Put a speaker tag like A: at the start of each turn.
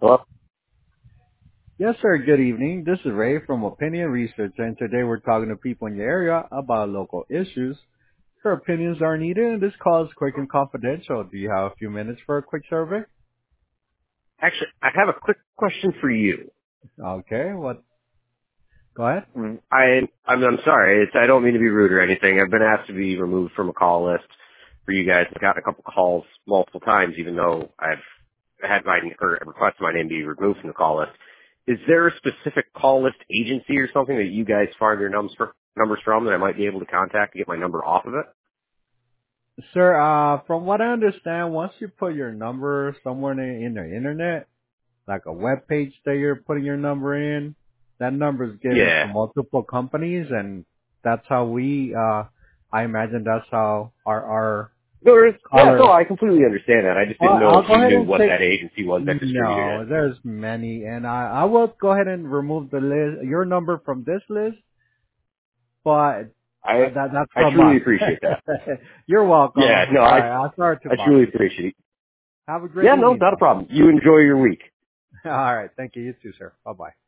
A: Well,
B: Yes, sir. Good evening. This is Ray from Opinion Research, and today we're talking to people in your area about local issues. Your opinions are needed, and this call is quick and confidential. Do you have a few minutes for a quick survey?
A: actually, I have a quick question for you.
B: Okay. What? Go ahead.
A: I'm sorry. I don't mean to be rude or anything. I've been asked to be removed from a call list for you guys. I've gotten a couple calls multiple times, even though I've had requested my name be removed from the call list. Is there a specific call list agency or something that you guys farm your numbers from that I might be able to contact to get my number off of it?
B: Sir, from what I understand, once you put your number somewhere in the internet, like a web page that you're putting your number in, that number is given to
A: Yeah.
B: multiple companies, and that's how I imagine that's how our
A: No,
B: caller.
A: I completely understand that. I just didn't know
B: I'll
A: if
B: go
A: you
B: ahead
A: knew
B: and
A: what
B: say
A: that agency was that distributed it.
B: no. There's many, and I will go ahead and remove the list, your number from this list, but
A: I
B: that's
A: I
B: from
A: truly
B: us.
A: appreciate that.
B: You're welcome.
A: Yeah,
B: I'm
A: no,
B: sorry. I'm sorry to
A: I
B: bother
A: truly
B: you.
A: appreciate it.
B: Have a great
A: Yeah, no,
B: evening,
A: not a
B: sir.
A: problem. You enjoy your week.
B: All right. Thank you. You too, sir. Bye bye.